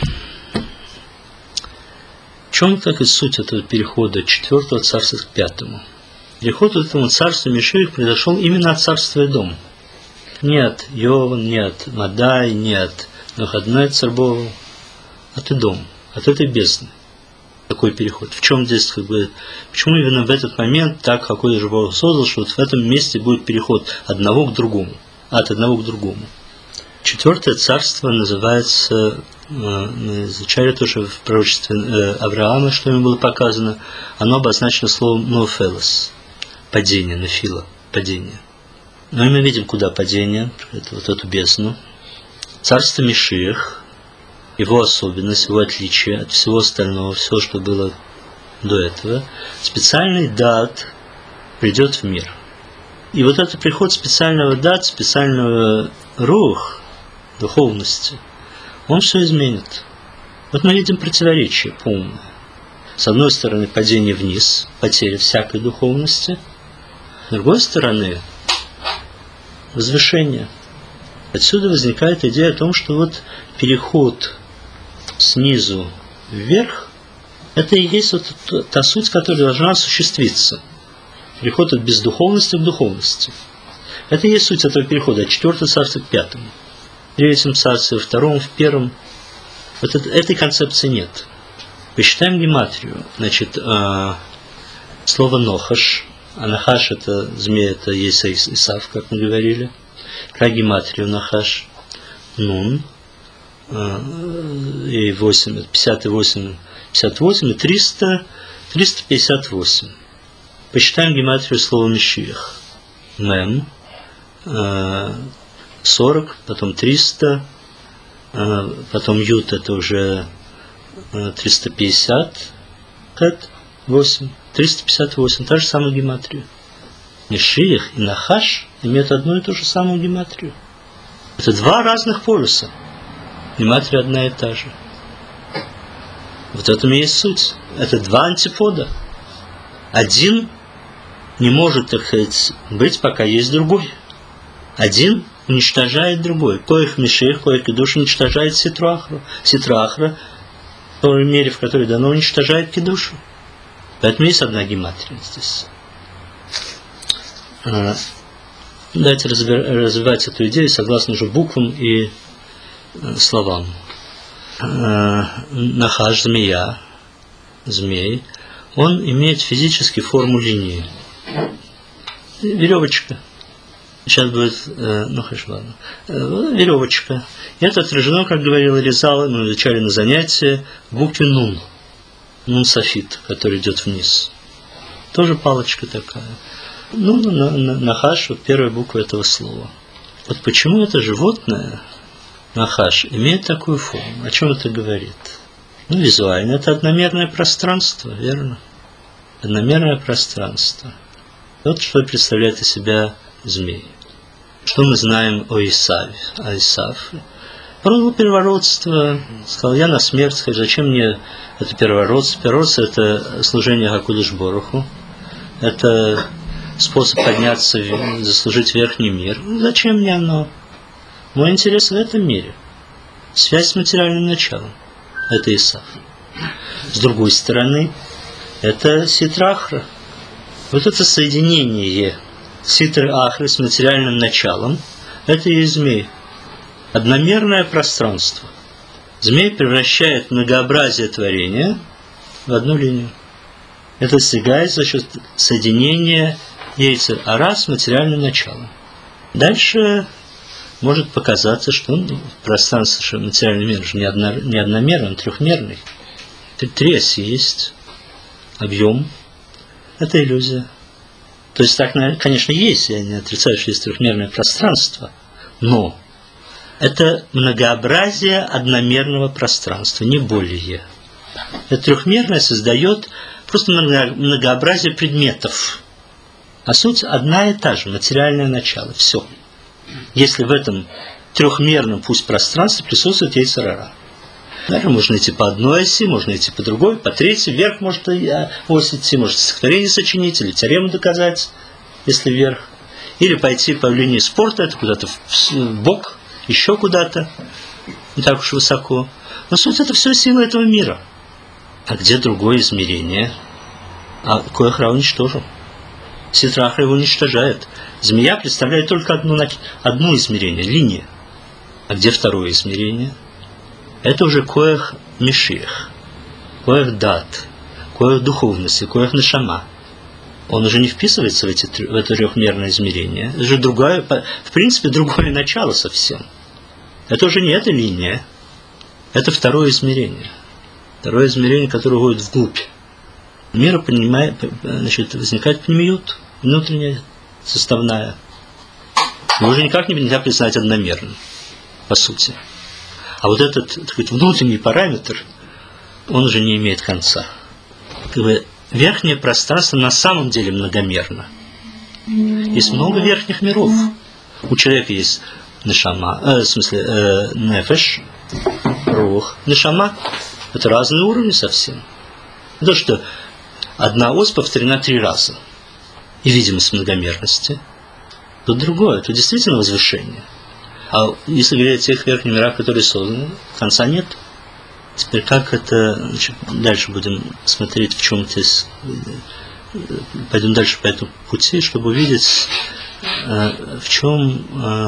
В чем так и суть этого перехода от четвертого царства к пятому? Переход от этому царству Мишиах произошел именно от царства Эдом. Не от Йован, не от Мадай, не от Навуходоносора, от Эдом, от этой бездны. Такой переход. В чем здесь, как бы, почему именно в этот момент так какой же Бог создал, что вот в этом месте будет переход одного к другому, от одного к другому. Четвертое царство называется, мы изучали тоже в пророчестве Авраама, что ему было показано, оно обозначено словом «нофелос», падение, «нефила», падение. Но и мы видим, куда падение, это вот эту бездну. Царство Мишиах, его особенность, его отличие от всего остального, все, что было до этого, специальный дат придет в мир. И вот этот приход специального дат, специального рух, духовности, он все изменит. Вот мы видим противоречие полное. С одной стороны, падение вниз, потеря всякой духовности. С другой стороны, возвышение. Отсюда возникает идея о том, что вот переход снизу вверх, это и есть вот та суть, которая должна осуществиться. Переход от бездуховности к духовности. Это и есть суть этого перехода от четвертого царства к пятому. В третьем царстве, в втором, в первом. Вот это, этой концепции нет. Посчитаем гематрию. Значит, э, слово «нохаш», а «нахаш» это змея, это есть Исав, как мы говорили. Как гематрию «нахаш»? Нун. И восемь, пятьдесят восемь, пятьдесят восемь и триста, триста пятьдесят восемь. Посчитаем гематрию слова Мишиах. Мем, сорок, потом триста, потом Ют, это уже триста пятьдесят, Хет, восемь, триста пятьдесят восемь, та же самая гематрия. Мишиах и Нахаш имеют одну и ту же самую гематрию. Это два разных полюса. Гематрия одна и та же. Вот в этом и есть суть. Это два антипода. Один не может, так сказать, быть, пока есть другой. Один уничтожает другой. Коих Мишиах, коих Кидуш уничтожает Ситруахру. Ситруахра, в той мере, в которой дано, уничтожает Кидушу. Поэтому есть одна гематрия здесь. Давайте развивать эту идею согласно уже буквам и словам. Нахаш, змея, змей, он имеет физически форму линии. Веревочка. Сейчас будет, ну хорошо, ладно. Веревочка. Это отражено, как говорил Ризал, мы изучали на занятии, в букве Нун. Нун софит, который идет вниз. Тоже палочка такая. Ну, нахаш, вот первая буква этого слова. Вот почему это животное, нахаш, имеет такую форму? О чем это говорит? Ну, визуально это одномерное пространство, верно? Одномерное пространство. Вот что представляет из себя змей. Что мы знаем о Исаве? О Исаве? Пробовал первородство, сказал, я на смерть, сказал, зачем мне это первородство? Первородство – это служение Гакудыш Боруху, это способ подняться, заслужить верхний мир. Зачем мне оно? Мой интерес в этом мире. Связь с материальным началом. Это Исав. С другой стороны, это Ситрахра. Вот это соединение Ситры Ахры с материальным началом, это и змей. Одномерное пространство. Змей превращает многообразие творения в одну линию. Это достигается за счет соединения Ейцер Ара с материальным началом. Дальше может показаться, что ну, пространство, что материальный мир же не, одно, не одномерный, он трехмерный. Три оси есть, объем. Это иллюзия. То есть так, конечно, есть, я не отрицаю, что есть трехмерное пространство, но это многообразие одномерного пространства, не более. Это трехмерное создает просто многообразие предметов. А суть одна и та же, материальное начало, все. Если в этом трехмерном пусть пространстве присутствует Ейцер Ара. Наверное, можно идти по одной оси, можно идти по другой, по третьей, вверх может ось идти, может стихотворение сочинить или теорему доказать, если вверх. Или пойти по линии спорта, это куда-то в бок, еще куда-то, не так уж высоко. Но суть это все сила этого мира. А где другое измерение? А Коях-Ра уничтожил. Ситрахра его уничтожает. Змея представляет только одно, одно измерение, линия. А где второе измерение? Это уже Коях Мишиах, Коях Дат, Коях духовности, Коях Нешама. Он уже не вписывается в, эти, в это трехмерное измерение. Это же другое, в принципе, другое начало совсем. Это уже не эта линия, это второе измерение. Второе измерение, которое уходит вглубь. Мира понимает, значит, возникает пнемиют, внутренняя, составная. Его уже никак нельзя признать одномерным, по сути. А вот этот, так сказать, внутренний параметр, он уже не имеет конца. Как бы верхнее пространство на самом деле многомерно. Есть много верхних миров. У человека есть нешама, э, в смысле э, нефеш, рух. Нешама – это разные уровни совсем. То, что одна ось повторена три раза. И видимость многомерности. Тут другое, тут действительно возвышение. А если говорить о тех верхних мирах, которые созданы, конца нет. Теперь как это... Значит, дальше будем смотреть, в чем здесь... Пойдем дальше по этому пути, чтобы увидеть, в чем...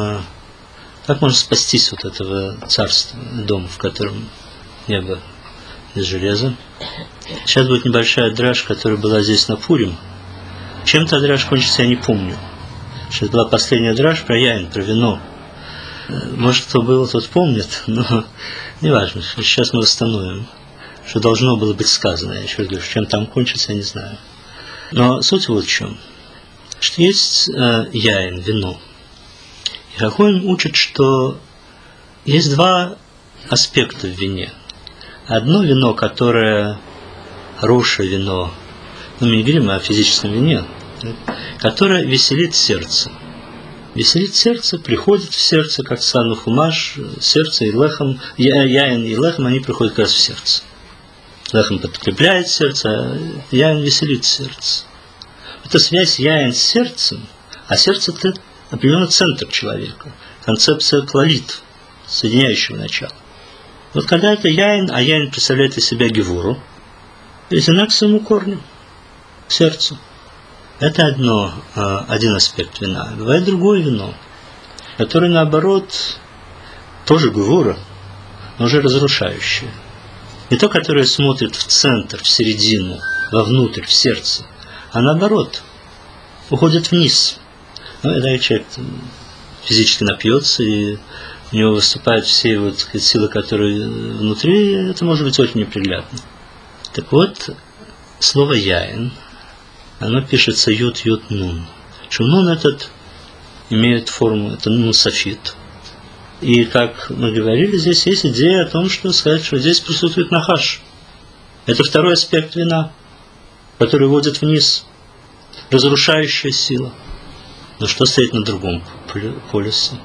Как можно спастись от этого царства, дома, в котором небо из железа. Сейчас будет небольшая дрожь, которая была здесь на Пурим. Чем та дрожь кончится, я не помню. Сейчас была последняя дрожь про яин, про вино. Может, кто был, тот помнит, но неважно. Сейчас мы восстановим, что должно было быть сказано. Я еще раз говорю, чем там кончится, я не знаю. Но суть вот в чем. Что есть э, яин, вино. И Хахоим учит, что есть два аспекта в вине. Одно вино, которое хорошее вино, но мы не говорим о физическом вине, которое веселит сердце. Веселит сердце, приходит в сердце, как Сану Хумаш, сердце и лехом, яин и лехом, они приходят как раз в сердце. Лехом подкрепляет сердце, а яин веселит сердце. Это связь яин с сердцем, а сердце это определенный центр человека, концепция клалит, соединяющего начала. Вот когда это яин, а яин представляет из себя гевуру, это знак к своему корню. сердцу. Это одно, один аспект вина. Бывает другое вино, которое, наоборот, тоже гвура, но уже разрушающее. Не то, которое смотрит в центр, в середину, вовнутрь, в сердце, а наоборот, уходит вниз. Ну, когда человек физически напьется, и у него выступают все вот сказать, силы, которые внутри, это может быть очень неприглядно. Так вот, слово «яин», оно пишется «ют-ют-нун». Что нун этот имеет форму, это нун-софит. И, как мы говорили, здесь есть идея о том, что сказать, что здесь присутствует нахаш. Это второй аспект вина, который водит вниз, разрушающая сила. Но что стоит на другом полюсе?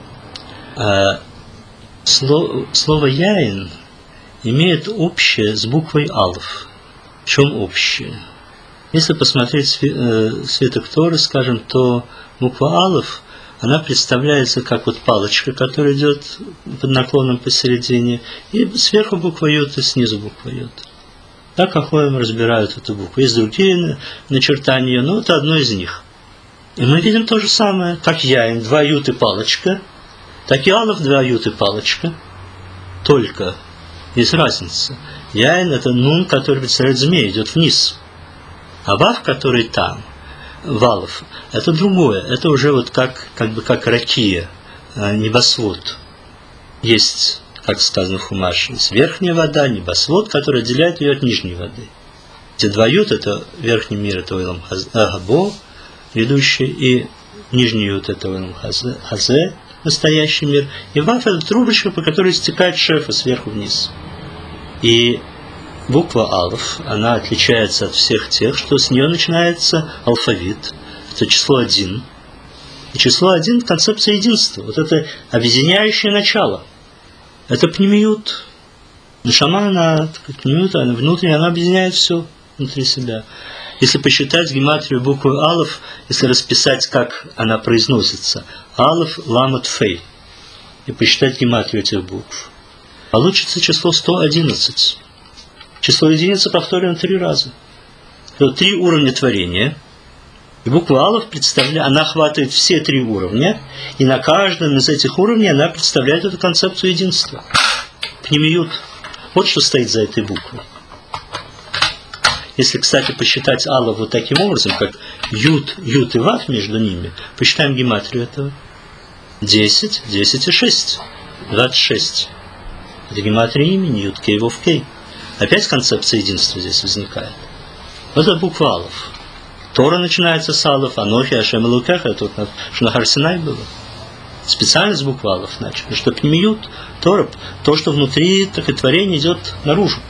А, слово, слово «яин» имеет общее с буквой «алф». В чем общее? Если посмотреть свиток Торы, скажем, то буква «алф», она представляется как вот палочка, которая идет под наклоном посередине, и сверху буква «ют» и снизу буква «ют». Так хахоим разбирают эту букву. Есть другие начертания, но это одно из них. И мы видим то же самое, как яин, два ют и палочка, так и алов, два ют и палочка. Только есть разница. Яин – это нун, который представляет змея, идет вниз. А вав, который там, валов, это другое. Это уже вот как, как бы как ракия, небосвод. Есть, как сказано в Хумаше, есть верхняя вода, небосвод, который отделяет ее от нижней воды. Эти два ют – это верхний мир, это Ойлам Хабо, ведущий, и нижний ют – это Ойлам Хазе, настоящий мир. И вав – это трубочка, по которой стекает шефа сверху вниз. И буква алф, она отличается от всех тех, что с нее начинается алфавит. Это число один. И число один – концепция единства. Вот это объединяющее начало. Это пнемиют. Нешама, она, пнемиют, она внутренне, она объединяет все внутри себя. Если посчитать гематрию буквы алф, если расписать, как она произносится, алф, ламат, фей, и посчитать гематрию этих букв, получится число сто одиннадцать. Число единицы повторено три раза. Это три уровня творения. И буква алф представляет, она охватывает все три уровня, и на каждом из этих уровней она представляет эту концепцию единства. Пнемиют. Вот что стоит за этой буквой. Если, кстати, посчитать алф вот таким образом, как ют, ют и вав между ними, посчитаем гематрию этого. десять, десять и шесть. двадцать шесть. Это гематрия имени, ют кей, вов кей. Опять концепция единства здесь возникает. Вот это буква алф. Тора начинается с алф, Анохи, Ашем и Лукеха, это вот что на Хар-Синай было. Специально с буквы алф начали, что пнемиют, Тора, то, что внутри, так и творение идет наружу.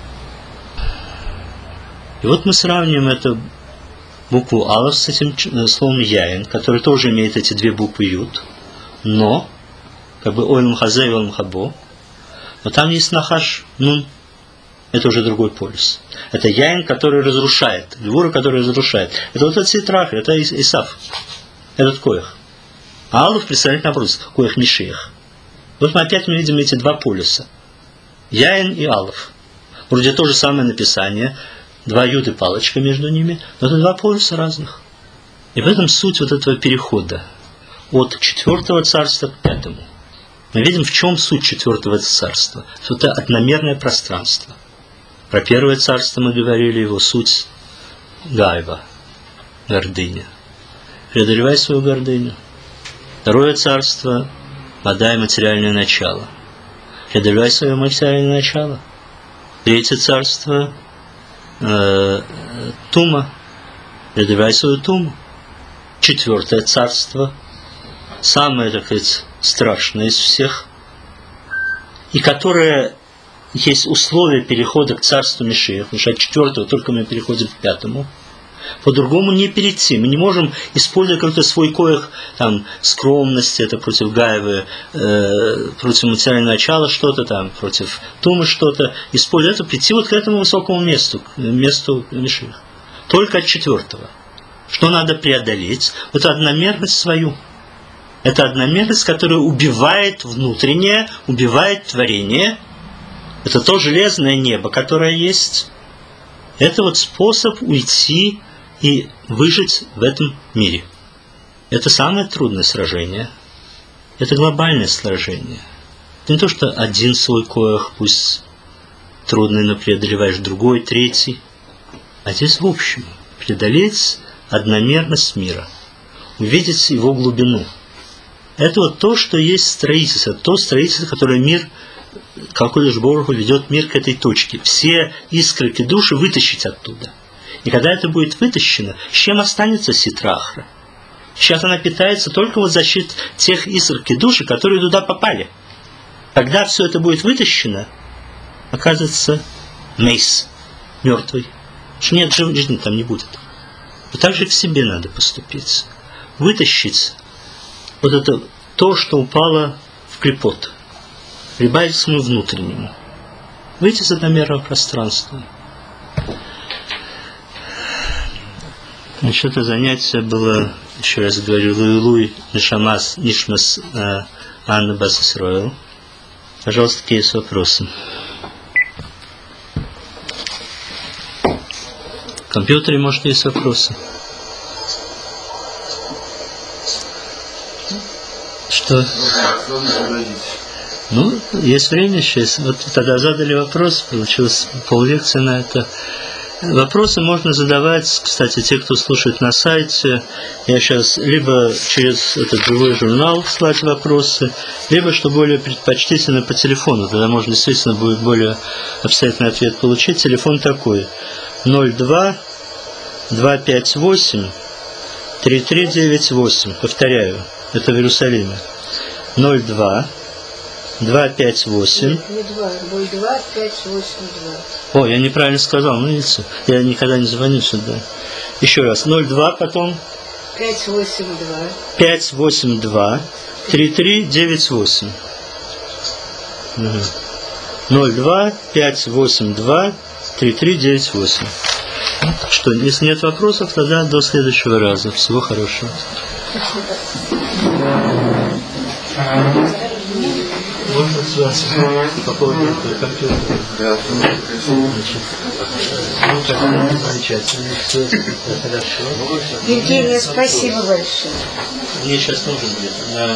И вот мы сравниваем эту букву алф с этим словом яин, который тоже имеет эти две буквы ют, но, как бы ойлам хазе и ойлам хабо, но там есть нахаш, нун. Это уже другой полюс. Это яин, который разрушает. Гвура, который разрушает. Это вот этот ситрах, это Исав. Этот коях. А алф представляет наоборот, коях Мишиях. Вот мы опять мы видим эти два полюса. Яин и алф. Вроде то же самое написание. Два ют и палочка между ними. Но это два полюса разных. И в этом суть вот этого перехода. От четвертого царства к пятому. Мы видим, в чем суть четвертого царства. Это одномерное пространство. Про первое царство мы говорили, его суть гайва, гордыня. Преодолевай свою гордыню. Второе царство – вода и материальное начало. Преодолевай свое материальное начало. Третье царство э, – тума. Преодолевай свою туму. Четвертое царство – самое, так сказать, страшное из всех, и которое есть условия перехода к царству Мишиях, потому что от четвертого только мы переходим к пятому. По-другому не перейти. Мы не можем использовать какой-то свой коях, там, скромности, это против Гаевы, э, против материального начала что-то, там, против Тумы что-то. Использовать это, прийти вот к этому высокому месту, к месту Мишиях. Только от четвертого. Что надо преодолеть? Вот одномерность свою. Это одномерность, которая убивает внутреннее, убивает творение. Это то железное небо, которое есть. Это вот способ уйти и выжить в этом мире. Это самое трудное сражение. Это глобальное сражение. Это не то, что один свой коях, пусть трудный, но преодолеваешь другой, третий. А здесь в общем. Преодолеть одномерность мира. Увидеть его глубину. Это вот то, что есть строительство. То строительство, которое мир, как Кодеш Борух Ху ведет мир к этой точке. Все искры души вытащить оттуда. И когда это будет вытащено, с чем останется Ситра-Ахра? Сейчас она питается только вот за счет тех искр души, которые туда попали. Когда все это будет вытащено, оказывается мейс, мертвый. Что нет, жизни там не будет. И так же к себе надо поступить. Вытащить вот это то, что упало в клепот. Прибавить к своему внутреннему. Выйти из одномерного пространства. Значит, это занятие было, еще раз говорю, Луилуй Нишамас Нишмас Анна Бас Исроэл. Пожалуйста, какие есть вопросы? В компьютере, может, есть вопросы? Что? Ну, есть время сейчас. Вот тогда задали вопрос, получилось поллекции на это. Вопросы можно задавать, кстати, те, кто слушает на сайте. Я сейчас либо через этот живой журнал слать вопросы, либо, что более предпочтительно, по телефону. Тогда можно действительно будет более обстоятельный ответ получить. Телефон такой: ноль два два пять восемь три три девять восемь. Повторяю, это в Иерусалиме. ноль два два пять восемь. Не два, ноль два пять восемь два. О, я неправильно сказал, ну видите, я никогда не звоню сюда. Еще раз, ноль два, потом пять восемь два. пять восемь два три три девять восемь. Угу. ноль два пять восемь два три три девять восемь. Что, если нет вопросов, тогда до следующего раза. Всего хорошего. Можно с вас по поводу компьютера? Да. Значит, ну, как замечательно. Все хорошо. Евгения, спасибо большое. Мне сейчас нужен будет на...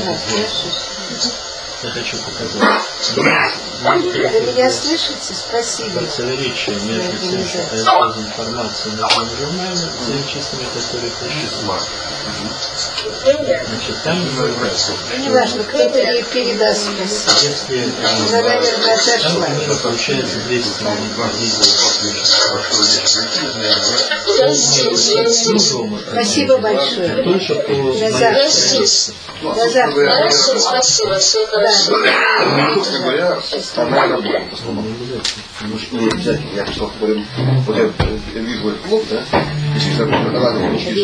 Я хочу показать. Вы меня слышите? Спасибо. Противоречие между тем, что я использую информацию на том журнале, с теми числами, которые пришли. Значит, там не важно, кто-то ей передаст. Если она, наверное, отошла. Там получается двести Спасибо большое. Только по До завтра. До завтра. Спасибо, всего хорошего. Собственно говоря, она работает в основном. Потому что я что говорю, вот я вижу этот клуб, да, если она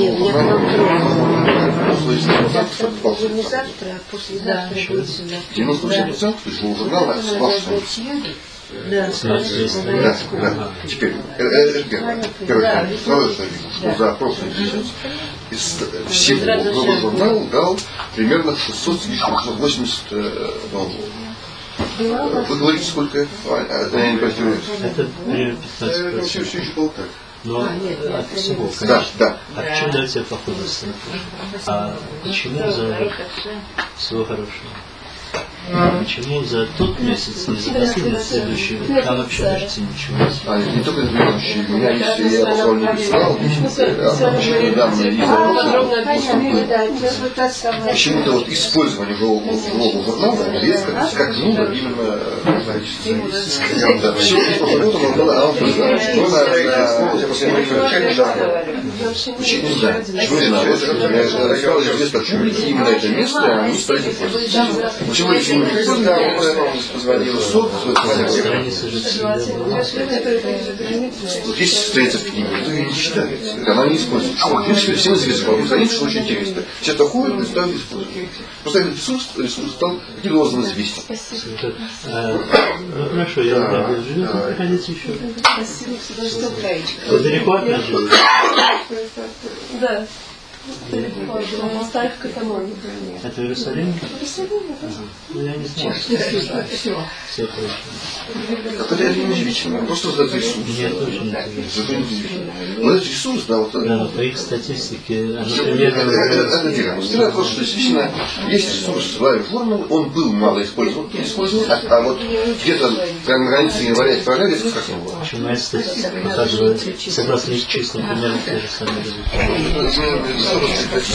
не завтра, а послезавтра будет сюда. девяносто восемь процентов, то есть у журнала сплошной. Да, да, да. Теперь, это первое. Первое, второе, что я вижу, что за прошлый месяц из всего нового журнала дал примерно шестьсот шестьсот восемьдесят долларов. Вы говорите, сколько? А, я не понимаю. Это пятнадцать. Все, все еще было так. Но а, нет, от всего, конечно. Да, да. А почему давайте я походности? А почему за всего хорошего? Почему за тот месяц, не за последний, следующий? Там вообще почти ничего. А, не только следующий. У меня есть, я пока не писал, очень недавно и почему-то вот использование живого журнала резко скакнуло именно количество. Все, что было, оно было. Я после этого очень не знаю. Почему не знаю? Я рассказал известно, почему именно это место, они стали пользоваться. Почему если позвонил суд, вот есть страница в книге, кто ее не читает, она не используется. В принципе, всем известно, что страница, что очень интересно. Все такое представили использовать. Просто этот ресурс, ресурс стал должен известен. Ну хорошо, я буду жить, приходите еще. Спасибо, что Вы далеко от нас живете? Да. Старых катамонов. Это в Иерусалиме? Ага. Ну, я не знаю. Все. Все точно. Это реально неудивительно. Просто за Иисус. Нет, очень интересно. Зато неудивительно. Но это Иисус, да, вот... Да, но по их статистике, она Это примерно... это верно. Дело в том, что действительно есть Иисус в своей формуле, он был мало использован, использован, а, а вот где-то прямо на границе января и февраля резко скакнуло. Почему моя статистика показывает, согласно их числам, примерно те же самые результаты.